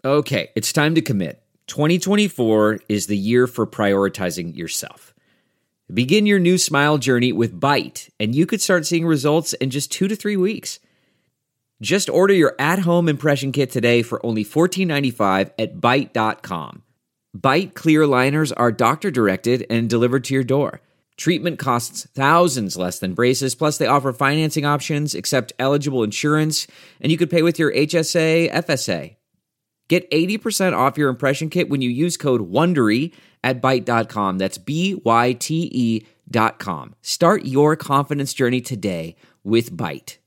Okay, it's time to commit. 2024 is the year for prioritizing yourself. Begin your new smile journey with Byte, and you could start seeing results in just 2 to 3 weeks. Just order your at-home impression kit today for only $14.95 at Byte.com. Byte clear liners are doctor-directed and delivered to your door. Treatment costs thousands less than braces, plus they offer financing options, accept eligible insurance, and you could pay with your HSA, FSA. Get 80% off your impression kit when you use code WONDERY at Byte.com. That's BYTE.com. Start your confidence journey today with Byte.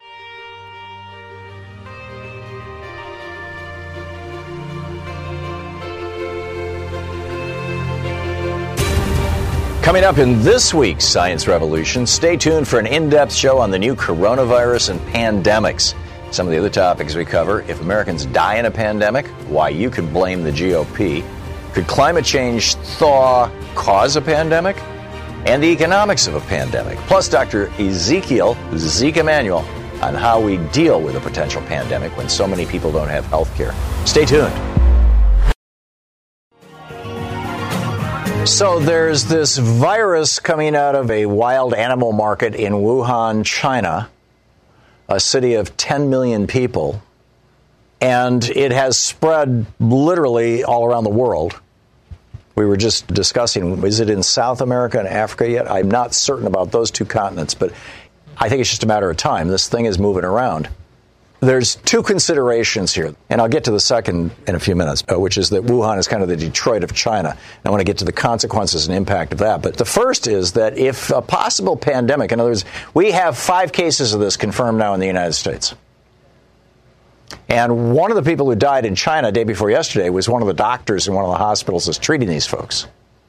Coming up in this week's Science Revolution, stay tuned for an in-depth show on the new coronavirus and pandemics. Some of the other topics we cover: if Americans die in a pandemic, why you could blame the GOP, could climate change thaw cause a pandemic, and the economics of a pandemic. Plus, Dr. Ezekiel Zeke Emanuel on how we deal with a potential pandemic when so many people don't have health care. Stay tuned. So there's this virus coming out of a wild animal market in Wuhan, China, a city of 10 million people, and it has spread literally all around the world. We were just discussing, is it in South America and Africa yet? I'm not certain about those two continents, but I think it's just a matter of time. This thing is moving around. There's two considerations here, and I'll get to the second in a few minutes, which is that Wuhan is kind of the Detroit of China. And I want to get to the consequences and impact of that. But the first is that if a possible pandemic, in other words, we have 5 cases of this confirmed now in the United States. And one of the people who died in China day before yesterday was one of the doctors in one of the hospitals that's treating these folks.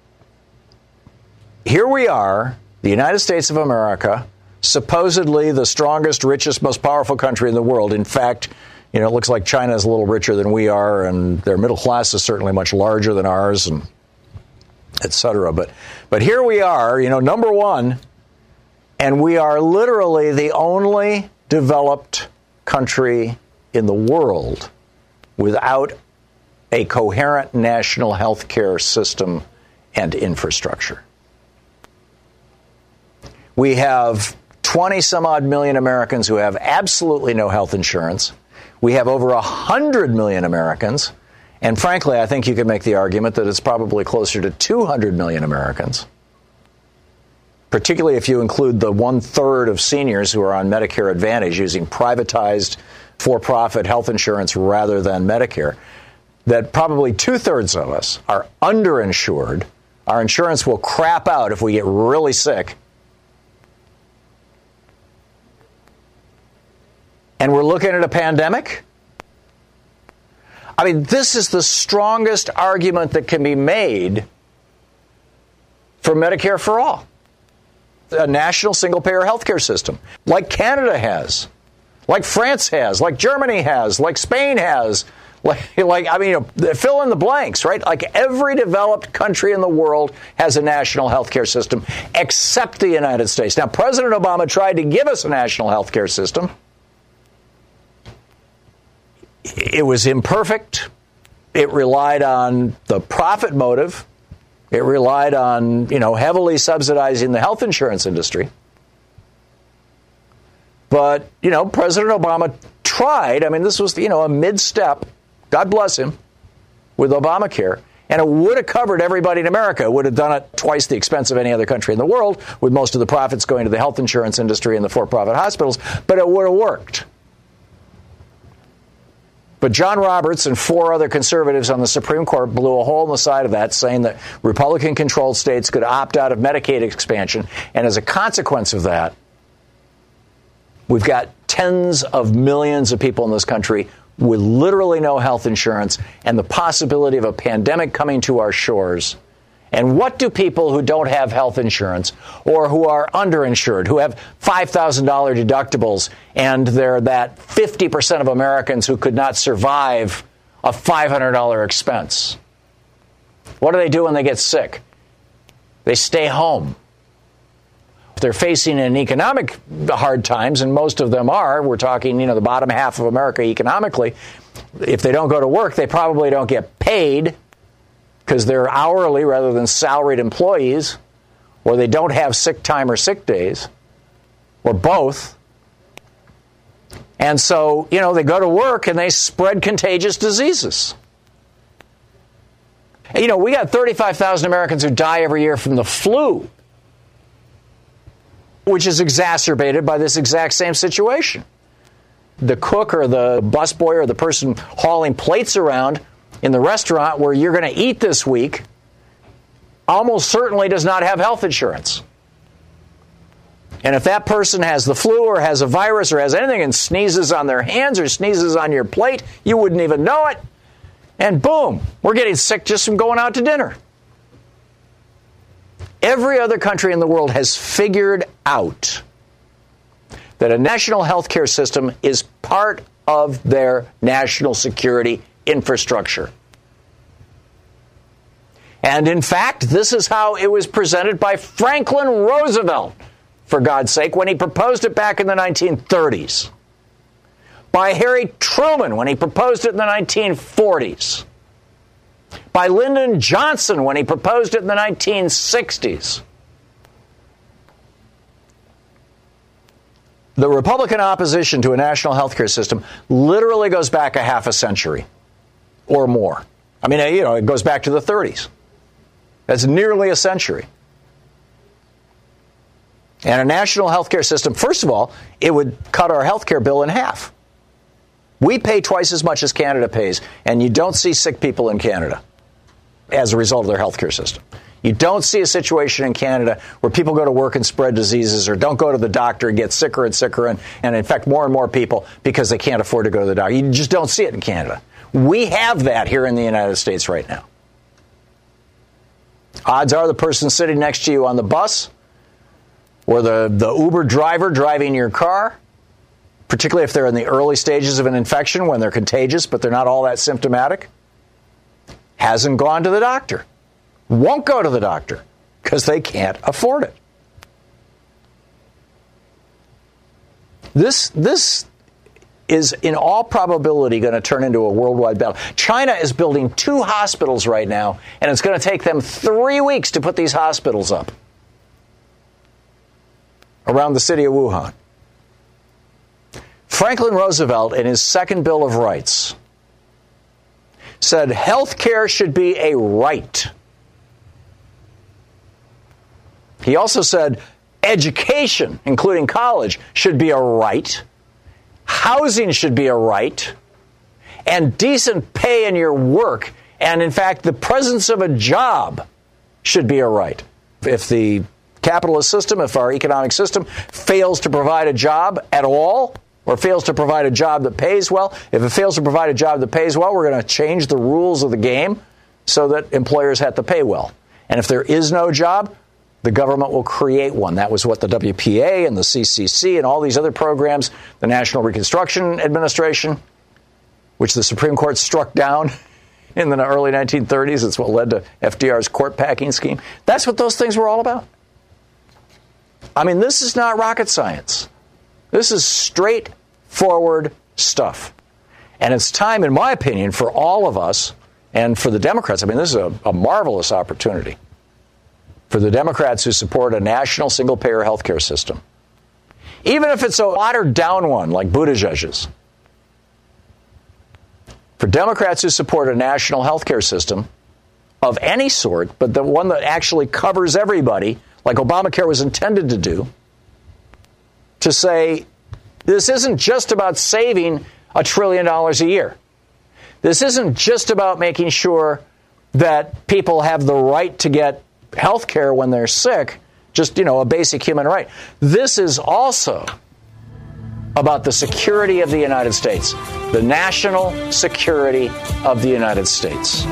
Here we are, the United States of America, supposedly the strongest, richest, most powerful country in the world. In fact, it looks like China is a little richer than we are, and their middle class is certainly much larger than ours, and et cetera. But here we are, number one, and we are literally the only developed country in the world without a coherent national health care system and infrastructure. We have 20-some-odd million Americans who have absolutely no health insurance. We have over 100 million Americans, and frankly, I think you could make the argument that it's probably closer to 200 million Americans, particularly if you include the 1/3 of seniors who are on Medicare Advantage using privatized for-profit health insurance rather than Medicare, that probably 2/3 of us are underinsured. Our insurance will crap out if we get really sick. And we're looking at a pandemic? I mean, this is the strongest argument that can be made for Medicare for all. A national single-payer healthcare system, like Canada has, like France has, like Germany has, like Spain has, fill in the blanks, right? Like every developed country in the world has a national healthcare system, except the United States. Now, President Obama tried to give us a national healthcare system. It was imperfect. It relied on the profit motive. It relied on, heavily subsidizing the health insurance industry. But, President Obama tried. I mean, this was, a mid-step, God bless him, with Obamacare. And it would have covered everybody in America. It would have done it twice the expense of any other country in the world, with most of the profits going to the health insurance industry and the for-profit hospitals. But it would have worked. But John Roberts and 4 other conservatives on the Supreme Court blew a hole in the side of that, saying that Republican-controlled states could opt out of Medicaid expansion. And as a consequence of that, we've got tens of millions of people in this country with literally no health insurance and the possibility of a pandemic coming to our shores. And what do people who don't have health insurance or who are underinsured, who have $5,000 deductibles, and they're that 50% of Americans who could not survive a $500 expense? What do they do when they get sick? They stay home. If they're facing an economic hard times, and most of them are, we're talking, the bottom half of America economically, If they don't go to work, they probably don't get paid because they're hourly rather than salaried employees, or they don't have sick time or sick days, or both. And so, they go to work and they spread contagious diseases. We got 35,000 Americans who die every year from the flu, which is exacerbated by this exact same situation. The cook or the busboy or the person hauling plates around in the restaurant where you're going to eat this week almost certainly does not have health insurance. And if that person has the flu or has a virus or has anything and sneezes on their hands or sneezes on your plate, you wouldn't even know it. And boom, we're getting sick just from going out to dinner. Every other country in the world has figured out that a national health care system is part of their national security infrastructure. And in fact, this is how it was presented by Franklin Roosevelt, for God's sake, when he proposed it back in the 1930s. By Harry Truman when he proposed it in the 1940s. By Lyndon Johnson when he proposed it in the 1960s. The Republican opposition to a national health care system literally goes back a half a century or more. I mean, it goes back to the 30s. That's nearly a century. And a national health care system, first of all, it would cut our health care bill in half. We pay twice as much as Canada pays, and you don't see sick people in Canada as a result of their health care system. You don't see a situation in Canada where people go to work and spread diseases or don't go to the doctor and get sicker and sicker and infect more and more people because they can't afford to go to the doctor. You just don't see it in Canada. We have that here in the United States right now. Odds are the person sitting next to you on the bus or the Uber driver driving your car, particularly if they're in the early stages of an infection when they're contagious but they're not all that symptomatic, hasn't gone to the doctor. Won't go to the doctor because they can't afford it. This is in all probability going to turn into a worldwide battle. China is building 2 hospitals right now, and it's going to take them 3 weeks to put these hospitals up around the city of Wuhan. Franklin Roosevelt, in his second Bill of Rights, said health care should be a right. He also said education, including college, should be a right. Housing should be a right. And decent pay in your work, and in fact, the presence of a job should be a right. If the capitalist system, if our economic system fails to provide a job at all, or fails to provide a job that pays well, if it fails to provide a job that pays well, we're going to change the rules of the game so that employers have to pay well. And if there is no job, the government will create one. That was what the WPA and the CCC and all these other programs, the National Reconstruction Administration, which the Supreme Court struck down in the early 1930s. It's what led to FDR's court packing scheme. That's what those things were all about. I mean, this is not rocket science. This is straightforward stuff. And it's time, in my opinion, for all of us and for the Democrats. I mean, this is a marvelous opportunity for the Democrats who support a national single-payer health care system, even if it's a watered-down one like Buttigieg's. For Democrats who support a national health care system of any sort, but the one that actually covers everybody, like Obamacare was intended to do, to say this isn't just about saving $1 trillion a year. This isn't just about making sure that people have the right to get health care when they're sick, just, a basic human right. This is also about the security of the United States, the national security of the United States.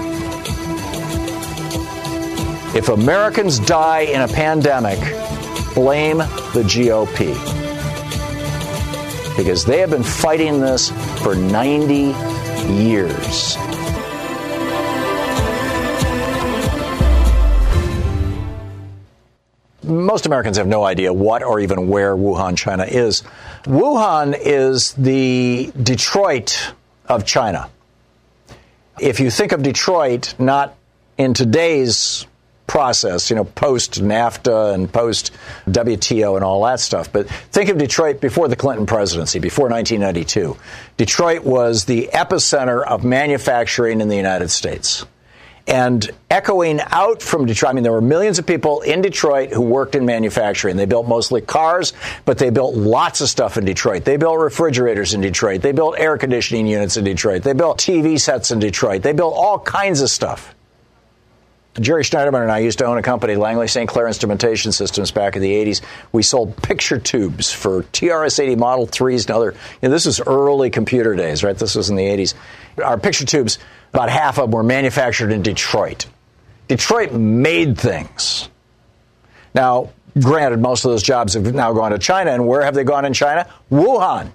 If Americans die in a pandemic, blame the GOP. Because they have been fighting this for 90 years. Most Americans have no idea what or even where Wuhan, China is. Wuhan is the Detroit of China. If you think of Detroit not in today's process, post NAFTA and post WTO and all that stuff, but think of Detroit before the Clinton presidency, before 1992. Detroit was the epicenter of manufacturing in the United States. And echoing out from Detroit, there were millions of people in Detroit who worked in manufacturing. They built mostly cars, but they built lots of stuff in Detroit. They built refrigerators in Detroit. They built air conditioning units in Detroit. They built TV sets in Detroit. They built all kinds of stuff. Jerry Schneiderman and I used to own a company, Langley St. Clair Instrumentation Systems, back in the 80s. We sold picture tubes for TRS-80 Model 3s and other. This was early computer days, right? This was in the 80s. Our picture tubes, about half of them were manufactured in Detroit. Detroit made things. Now, granted, most of those jobs have now gone to China. And where have they gone in China? Wuhan.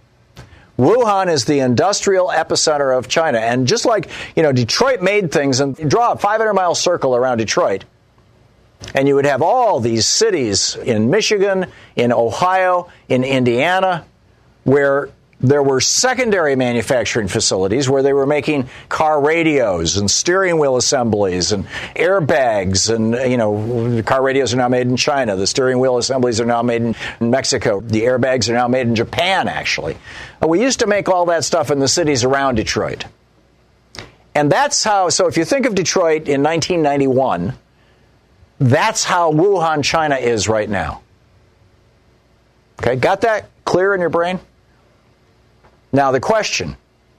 Wuhan is the industrial epicenter of China. And just like, Detroit made things, and draw a 500-mile circle around Detroit, and you would have all these cities in Michigan, in Ohio, in Indiana, where there were secondary manufacturing facilities where they were making car radios and steering wheel assemblies and airbags. And, car radios are now made in China. The steering wheel assemblies are now made in Mexico. The airbags are now made in Japan, actually. We used to make all that stuff in the cities around Detroit. And that's how, so if you think of Detroit in 1991, that's how Wuhan, China is right now. Okay, got that clear in your brain? Now, the question,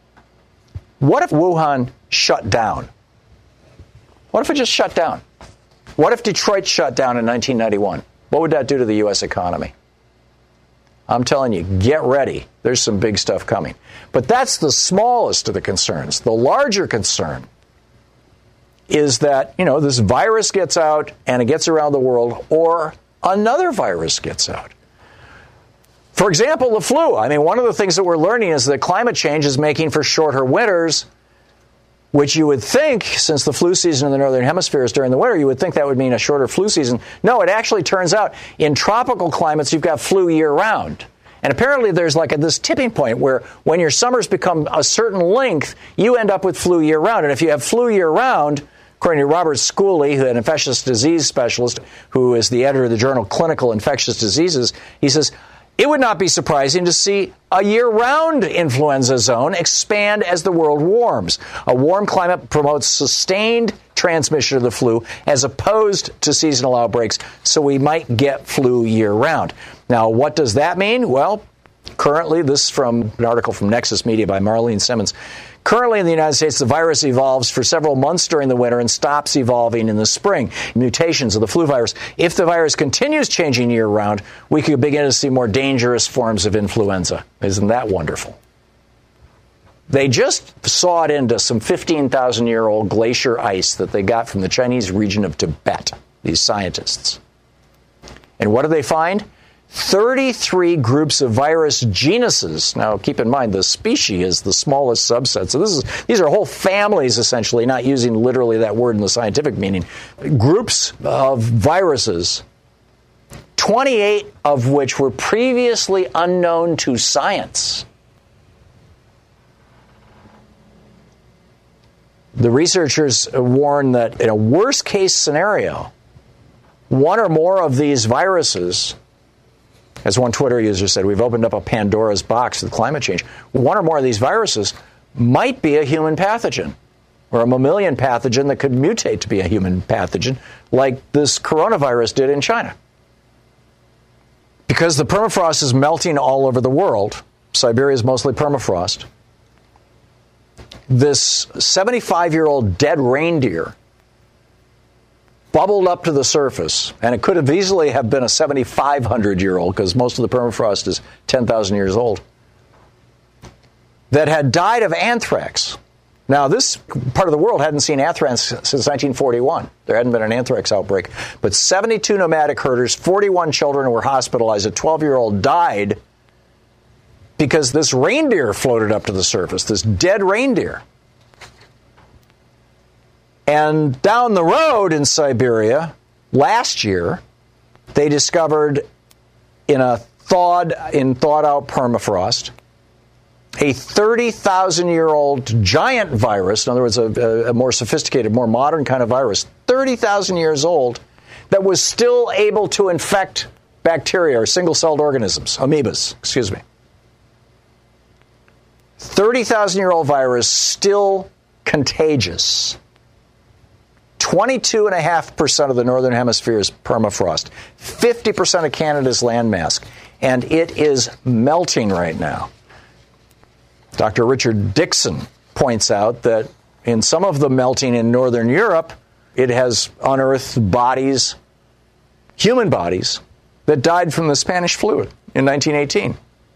what if Wuhan shut down? What if it just shut down? What if Detroit shut down in 1991? What would that do to the U.S. economy? I'm telling you, get ready. There's some big stuff coming. But that's the smallest of the concerns. The larger concern is that, this virus gets out and it gets around the world, or another virus gets out. For example, the flu. One of the things that we're learning is that climate change is making for shorter winters, which you would think, since the flu season in the Northern Hemisphere is during the winter, you would think that would mean a shorter flu season. No, it actually turns out in tropical climates, you've got flu year-round. And apparently there's this tipping point where when your summers become a certain length, you end up with flu year-round. And if you have flu year-round, according to Robert Schooley, an infectious disease specialist who is the editor of the journal Clinical Infectious Diseases, he says, it would not be surprising to see a year-round influenza zone expand as the world warms. A warm climate promotes sustained transmission of the flu as opposed to seasonal outbreaks, so we might get flu year-round. Now, what does that mean? Well, currently, this is from an article from Nexus Media by Marlene Simmons. Currently in the United States, the virus evolves for several months during the winter and stops evolving in the spring. Mutations of the flu virus. If the virus continues changing year-round, we could begin to see more dangerous forms of influenza. Isn't that wonderful? They just sawed into some 15,000-year-old glacier ice that they got from the Chinese region of Tibet, these scientists. And what do they find? 33 groups of virus genuses. Now, keep in mind, the species is the smallest subset. So these are whole families, essentially, not using literally that word in the scientific meaning. Groups of viruses, 28 of which were previously unknown to science. The researchers warn that in a worst-case scenario, one or more of these viruses, as one Twitter user said, we've opened up a Pandora's box with climate change. One or more of these viruses might be a human pathogen or a mammalian pathogen that could mutate to be a human pathogen like this coronavirus did in China. Because the permafrost is melting all over the world, Siberia is mostly permafrost, this 75-year-old dead reindeer bubbled up to the surface, and it could have easily have been a 7,500-year-old, because most of the permafrost is 10,000 years old, that had died of anthrax. Now, this part of the world hadn't seen anthrax since 1941. There hadn't been an anthrax outbreak. But 72 nomadic herders, 41 children were hospitalized. A 12-year-old died because this reindeer floated up to the surface, this dead reindeer. And down the road in Siberia, last year, they discovered in thawed-out permafrost a 30,000-year-old giant virus, in other words, a more sophisticated, more modern kind of virus, 30,000 years old, that was still able to infect bacteria or single-celled organisms, amoebas, 30,000-year-old virus, still contagious. 22.5% of the northern hemisphere is permafrost. 50% of Canada's landmass. And it is melting right now. Dr. Richard Dixon points out that in some of the melting in northern Europe, it has unearthed bodies, human bodies, that died from the Spanish flu in 1918.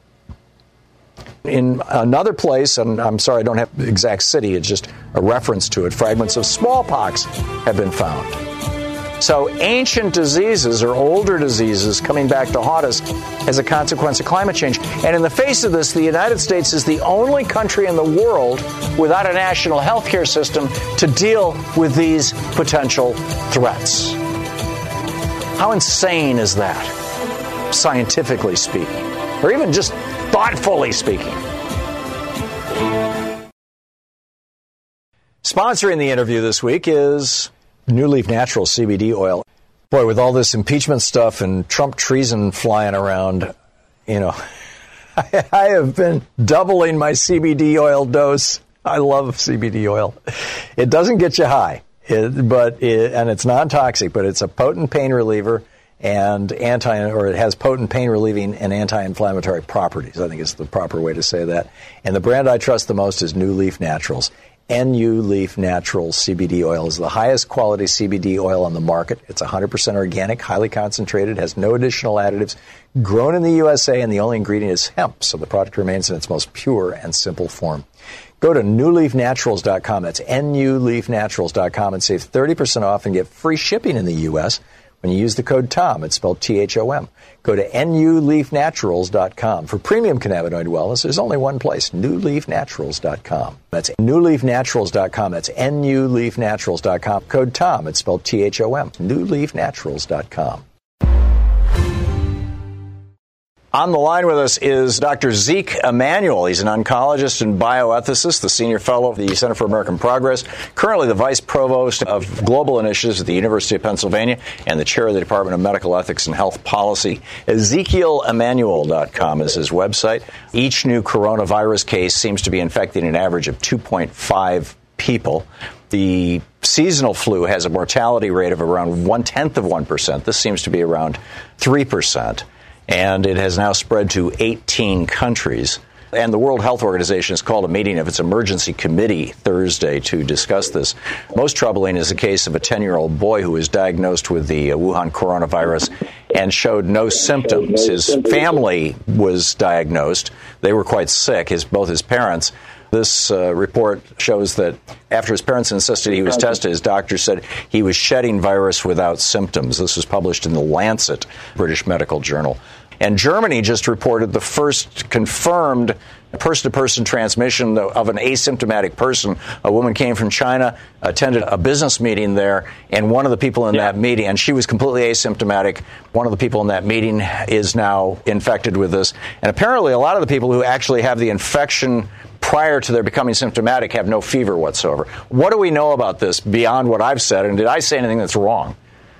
In another place, and I'm sorry I don't have the exact city, it's just a reference to it, fragments of smallpox have been found. So ancient diseases or older diseases coming back to haunt us as a consequence of climate change. And in the face of this, the United States is the only country in the world without a national health care system to deal with these potential threats. How insane is that, scientifically speaking, or even just thoughtfully speaking? Sponsoring the interview this week is New Leaf Naturals CBD oil. Boy, with all this impeachment stuff and Trump treason flying around, I have been doubling my CBD oil dose. I love CBD oil. It doesn't get you high, and it's non-toxic, but it's a potent pain reliever and it has potent pain relieving and anti-inflammatory properties. I think is the proper way to say that. And the brand I trust the most is New Leaf Naturals. NU Leaf Naturals CBD oil is the highest quality CBD oil on the market. It's 100% organic, highly concentrated, has no additional additives, grown in the USA, and the only ingredient is hemp, so the product remains in its most pure and simple form. Go to newleafnaturals.com. That's nuleafnaturals.com and save 30% off and get free shipping in the U.S. when you use the code TOM. It's spelled THOM. Go to nuleafnaturals.com. For premium cannabinoid wellness, there's only one place, newleafnaturals.com. That's newleafnaturals.com. That's nuleafnaturals.com. Code TOM. It's spelled THOM. newleafnaturals.com. On the line with us is Dr. Zeke Emanuel. He's an oncologist and bioethicist, the senior fellow of the Center for American Progress, currently the vice provost of global initiatives at the University of Pennsylvania, and the chair of the Department of Medical Ethics and Health Policy. EzekielEmanuel.com is his website. Each new coronavirus case seems to be infecting an average of 2.5 people. The seasonal flu has a mortality rate of around 0.1%. This seems to be around 3%. And it has now spread to 18 countries. And the World Health Organization has called a meeting of its emergency committee Thursday to discuss this. Most troubling is the case of a 10-year-old boy who was diagnosed with the Wuhan coronavirus and showed no symptoms. His family was diagnosed. They were quite sick, both his parents. This report shows that after his parents insisted he was tested, his doctor said he was shedding virus without symptoms. This was published in the Lancet, British Medical Journal. And Germany just reported the first confirmed person-to-person transmission of an asymptomatic person. A woman came from China, attended a business meeting there, and one of the people in that meeting, and she was completely asymptomatic, one of the people in that meeting is now infected with this. And apparently a lot of the people who actually have the infection prior to their becoming symptomatic have no fever whatsoever. What do we know about this beyond what I've said, and did I say anything that's wrong?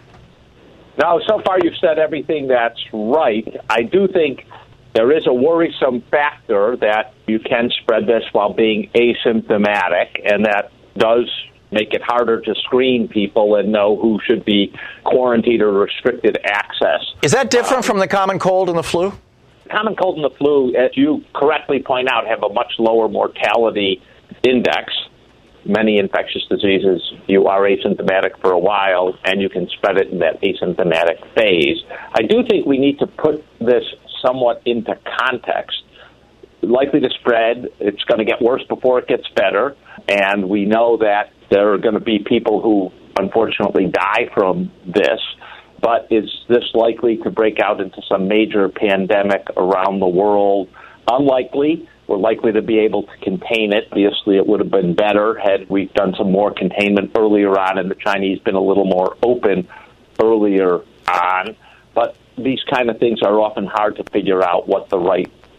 No, so far you've said everything that's right. I do think there is a worrisome factor that you can spread this while being asymptomatic, and that does make it harder to screen people and know who should be quarantined or restricted access. Is that different from the common cold and the flu? Common cold and the flu, as you correctly point out, have a much lower mortality index. Many infectious diseases, you are asymptomatic for a while, and you can spread it in that asymptomatic phase. I do think we need to put this somewhat into context. Likely to spread, it's going to get worse before it gets better, and we know that there are going to be people who unfortunately die from this. But is this likely to break out into some major pandemic around the world? Unlikely. We're likely to be able to contain it. Obviously, it would have been better had we done some more containment earlier on and the Chinese been a little more open earlier on. But these kind of things are often hard to figure out what the right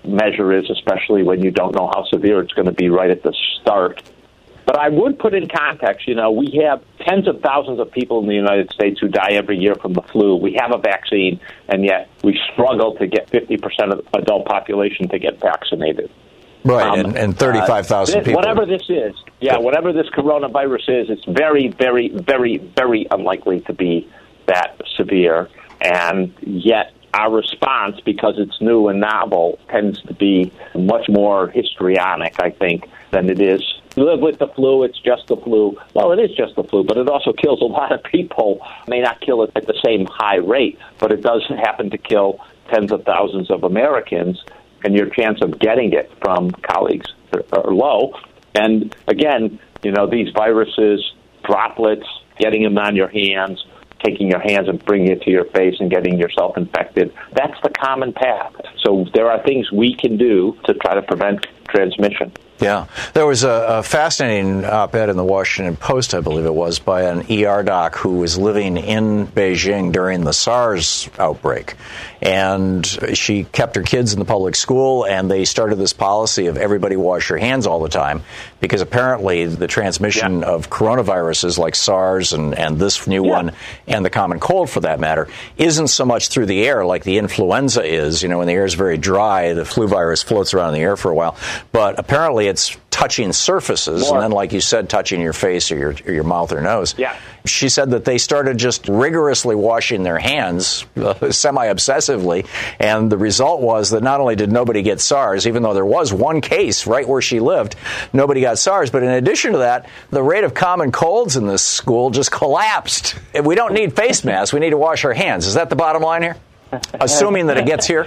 measure is, especially when you don't know how severe it's going to be right at the start. But I would put in context, we have tens of thousands of people in the United States who die every year from the flu. We have a vaccine, and yet we struggle to get 50% of the adult population to get vaccinated. Right, and 35,000 people. Whatever this is, whatever this coronavirus is, it's very, very, very, very unlikely to be that severe. And yet our response, because it's new and novel, tends to be much more histrionic, I think, than it is. You live with the flu, it's just the flu. Well, it is just the flu, but it also kills a lot of people. It may not kill it at the same high rate, but it does happen to kill tens of thousands of Americans, and your chance of getting it from colleagues are low. And again, these viruses, droplets, getting them on your hands, taking your hands and bringing it to your face and getting yourself infected, that's the common path. So there are things we can do to try to prevent transmission. Yeah. There was a fascinating op-ed in the Washington Post, I believe it was, by an ER doc who was living in Beijing during the SARS outbreak. And she kept her kids in the public school, and they started this policy of everybody wash your hands all the time, because apparently the transmission of coronaviruses like SARS and this new one, and the common cold for that matter, isn't so much through the air like the influenza is. When the air is very dry, the flu virus floats around in the air for a while. But apparently it's touching surfaces, and then, like you said, touching your face or your mouth or nose. Yeah. She said that they started just rigorously washing their hands, semi-obsessively, and the result was that not only did nobody get SARS, even though there was one case right where she lived, nobody got SARS, but in addition to that, the rate of common colds in this school just collapsed. We don't need face masks, we need to wash our hands. Is that the bottom line here? Assuming that it gets here?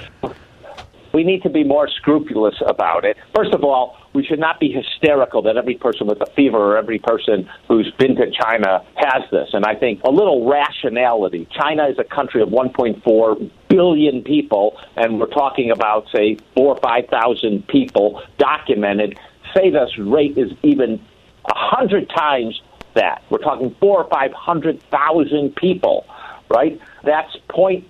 We need to be more scrupulous about it. First of all, we should not be hysterical that every person with a fever or every person who's been to China has this. And I think a little rationality. China is a country of 1.4 billion people, and we're talking about, say, 4,000 or 5,000 people documented. Say this rate is even 100 times that. We're talking 400,000 or 500,000 people, right? That's 0.01%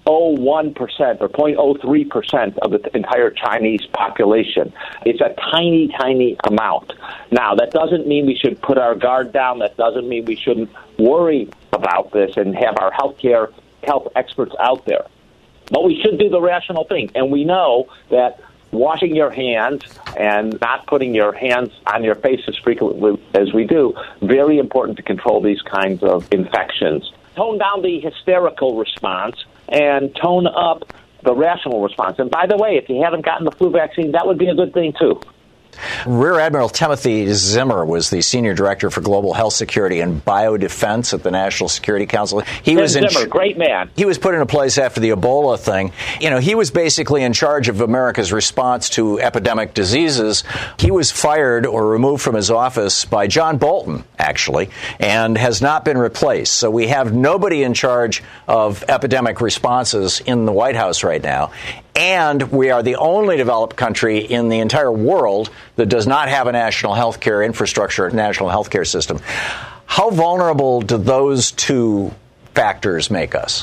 or 0.03% of the entire Chinese population. It's a tiny, tiny amount. Now, that doesn't mean we should put our guard down. That doesn't mean we shouldn't worry about this and have our health experts out there. But we should do the rational thing. And we know that washing your hands and not putting your hands on your face as frequently as we do, very important to control these kinds of infections. Tone down the hysterical response and tone up the rational response. And by the way, if you haven't gotten the flu vaccine, that would be a good thing, too. Rear Admiral Timothy Zimmer was the Senior Director for Global Health Security and Biodefense at the National Security Council. Zimmer, great man. He was put into place after the Ebola thing. He was basically in charge of America's response to epidemic diseases. He was fired or removed from his office by John Bolton, actually, and has not been replaced. So we have nobody in charge of epidemic responses in the White House right now. And we are the only developed country in the entire world that does not have a national health care infrastructure, a national health care system. How vulnerable do those two factors make us?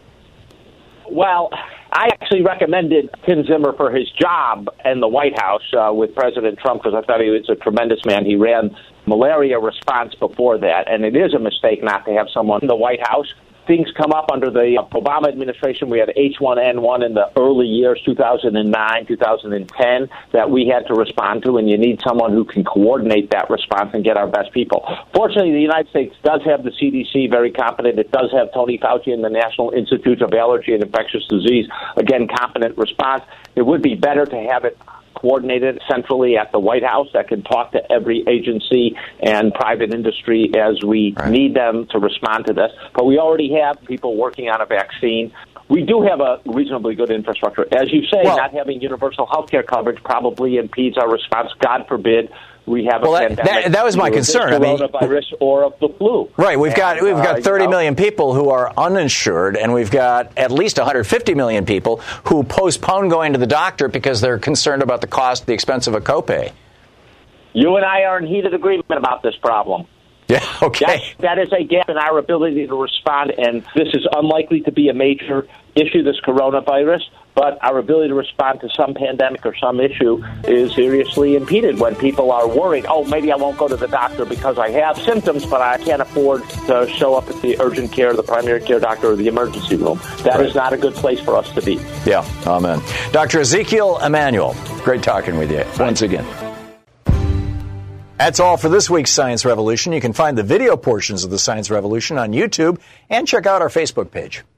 Well, I actually recommended Tim Zimmer for his job in the White House with President Trump because I thought he was a tremendous man. He ran malaria response before that, and it is a mistake not to have someone in the White House. Things come up under the Obama administration. We had H1N1 in the early years, 2009, 2010, that we had to respond to, and you need someone who can coordinate that response and get our best people. Fortunately, the United States does have the CDC, very competent. It does have Tony Fauci and the National Institute of Allergy and Infectious Disease, again, competent response. It would be better to have it coordinated centrally at the White House that can talk to every agency and private industry as we need them to respond to this. But we already have people working on a vaccine. We do have a reasonably good infrastructure. As you say, not having universal health care coverage probably impedes our response. God forbid we have a pandemic. That was my concern. Coronavirus or of the flu. Right. We've got 30 million people who are uninsured, and we've got at least 150 million people who postpone going to the doctor because they're concerned about the cost, the expense of a copay. You and I are in heated agreement about this problem. Yeah, okay. That is a gap in our ability to respond, and this is unlikely to be a major issue, this coronavirus, but our ability to respond to some pandemic or some issue is seriously impeded when people are worried, oh, maybe I won't go to the doctor because I have symptoms, but I can't afford to show up at the urgent care, the primary care doctor, or the emergency room. That is not a good place for us to be. Yeah, amen. Dr. Ezekiel Emanuel, great talking with you once again. That's all for this week's Science Revolution. You can find the video portions of the Science Revolution on YouTube and check out our Facebook page.